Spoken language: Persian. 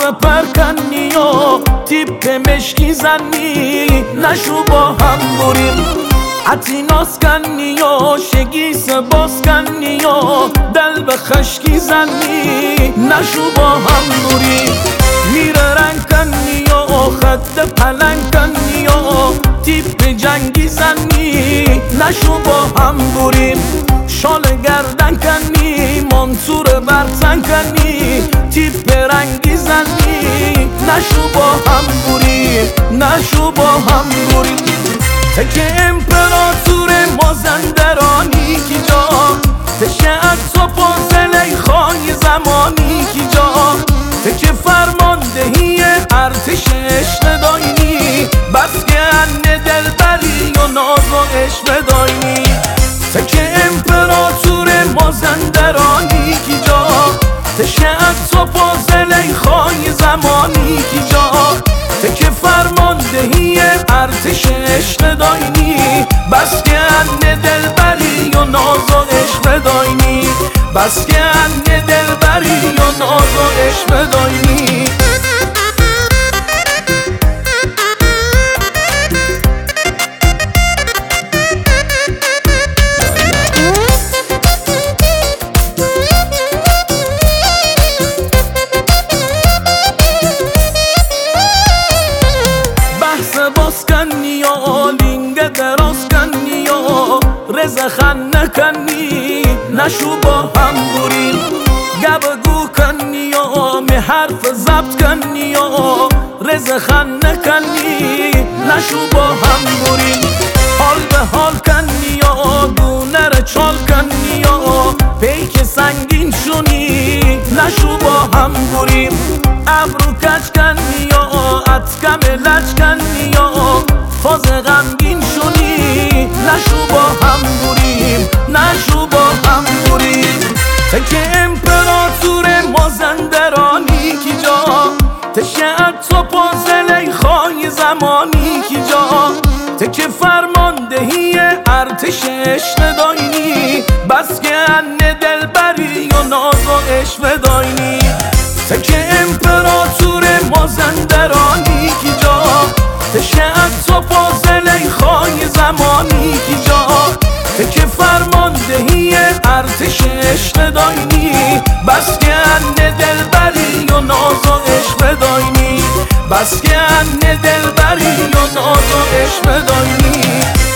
پرکنی و تیپ مشکی زنی نشو با هم بریم عتی ناز کنی و شگیس باز کنی و دل به خشکی زنی نشو با هم بریم میره رنگ کنی و خط پلنگ کنی و تیپ جنگی زنی نشو با هم بریم شال گردن کنی منصور برزن کنی تیپ رنگی زنی نشو با هم بریم نشو با هم بریم تکه امپراتور مازندرانی کی جا تشه عکس و پازل خواهی زمانی کی جا تکه فرماندهی ارتش عشق داینی بس که انه دلبری و ناز و عشق داینی تکه امپراتور مازندرانی کی جا تشه عکس و پازل خواهی زمانی کی جا تکه فرماندهی ارتش عشق داینی بس که انه دلبری و ناز و عشق داینی بس که انه دلبری و ناز و عشق داینی باز کنی و لینگ دراز کنی و رزخن نکنی نشو با هم بریم گبگو کنی و می حرف ضبط کنی و رزخن نکنی نشو با هم بریم حال به حال کنی و دونه را چال کنی و پیک سنگین شونی نشو با هم بریم ابرو کج کنی و اتکم لج کنی و فاز غمگین شونی نشو با هم بریم نشو با هم بریم تکه امپراتور مازندرانی کی جا تشه عطا و پازل خواهی زمانی کی جا تکه فرماندهی ارتش عشق داینی بس که انه دلبری و ناز و عشق داینی تکه امپراتور مازندرانی کی جا تشه عطا و پازل خواهی زمانی کی جا تکه فرماندهی ارتش عشق داینی بس که انه دلبری و ناز و عشق داینی بس که انه دلبری و ناز و عشق داینی